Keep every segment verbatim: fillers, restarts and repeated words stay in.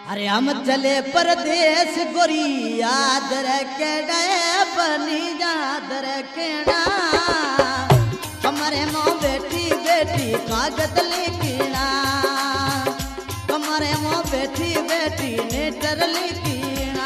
अरे हम चले परदेश गोरी याद रखेड़ा बनी याद रखेड़ा हमारे माँ बेटी बेटी कागज लिखना हमारे माँ बेटी बेटी लेटर लिखना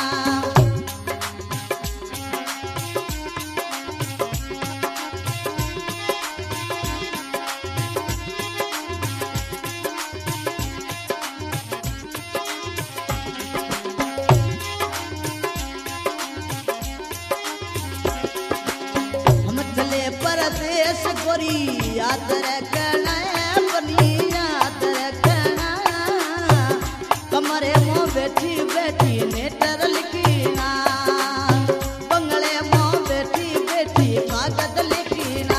परदेश गोरी याद रखना बनी याद रखना कमरे में बैठी बैठी लेटर लिखना बंगले में बैठी बैठी कागज लिखना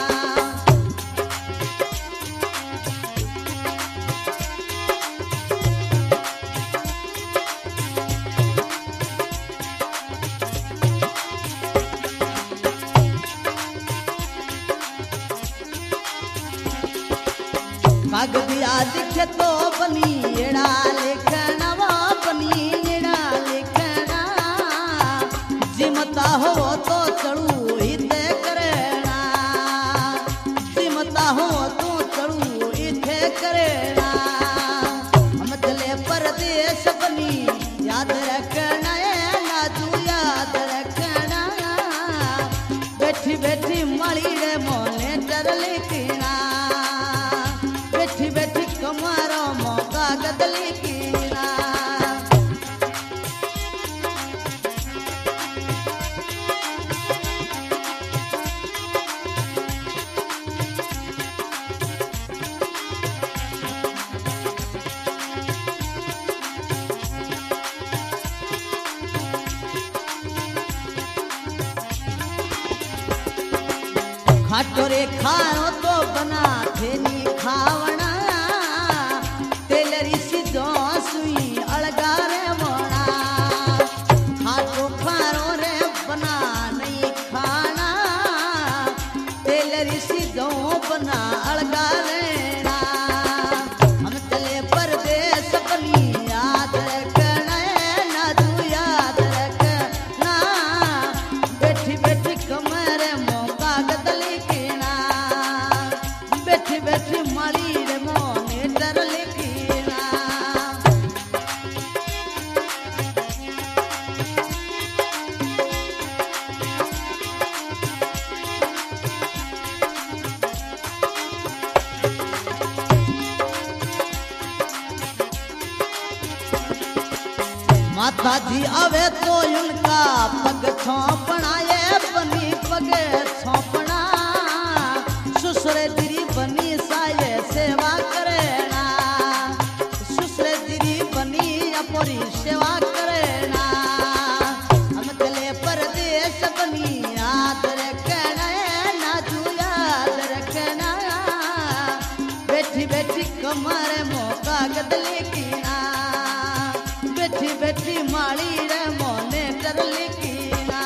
कागदिया दिखे तो बनी एड़ा लिखना वो बनी एड़ा लिखना जिमता हो तो चढ़ू इते करना जिमता हो तो चढ़ू इते करना हम चले परदेश बनी याद रखना नाजू याद रखना बैठी बैठी माली रे मोने डर लिखना बैठी बैठी कमारो मौका गदली कीना खाटो रे खाओ तो बना थे नी खावना तेलरी सीधो सुई अलगा रे मोना खाटो खारो रे बना नहीं खाना तेलरी सीधो बना अलगा लेना हम चले परदेश बनी याद रखना नाजू याद रखना बैठी बैठी कमरे मौका गदली बैठी बैठी माली रे मोने डर लिखना माता जी आवे तो उनका पग छोपना ये बनी पग छोपना सुसरे दिरी बनी साये सेवा करना सुसरे दिरी बनी अपनी सेवा करना हम चले परदेश बनी याद रखना नाजू याद रखना बैठी बैठी कमरे मौका गदली कीना बैठी बैठी माली रे मोने डर लिखना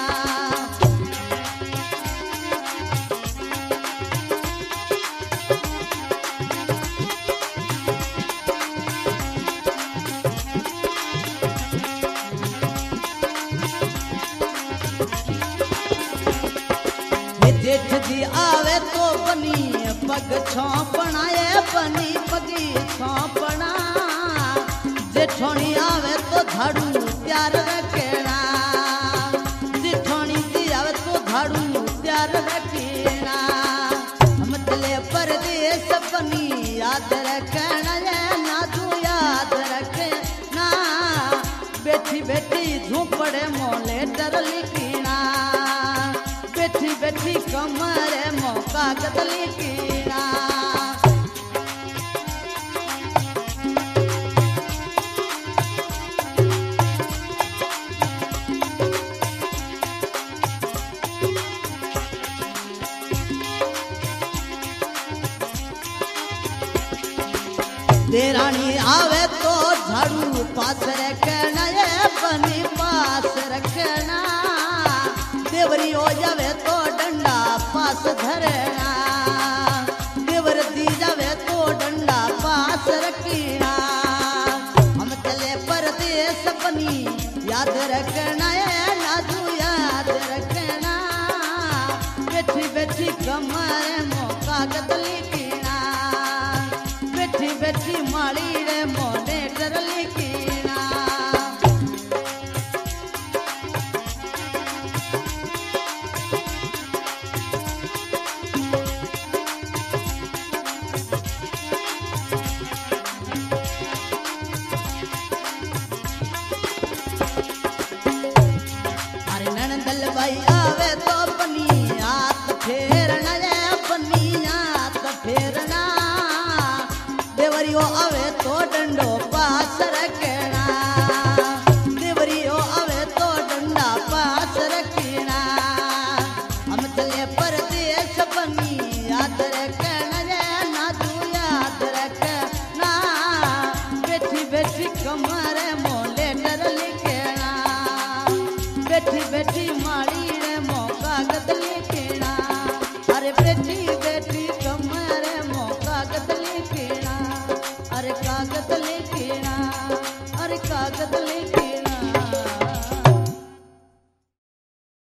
जेठ जी आवे तो बनी पग छोपना ये बनी पगी छोपना जेठोनी आवे तो झाड़ू त्यार रखना जेठोनी जी आवे तो झाड़ू त्यार रखना हम चले परदेश बनी याद रखना नाजू याद रखना बैठी बैठी झूपड़े मोले डर लिखना बैठी बैठी कमरे मौका गदली कीना देरानी आवे तो झाड़ू पास रखना ये बनी पास रखना देवरी हो जावे तो डंडा पास धरना देवर दी जावे तो डंडा पास रखना हम चले पर कागज लिखीना बैठी बैठी माड़ी रे मोने डर लिखीना नंदल भाई आवे तो बनी हाथ फेरना रे बनी हाथ फेरना देवरियो आवे तो डंडो पास रखना देवरियो आवे तो डंडा पास रखना हम चले परदेश बनी याद रखना रे ना तू याद रखना बैठी बैठी कमरे मोले डर लिखना बैठी बैठी माड़ी रे मो कागज लिखना अरे बैठी बैठी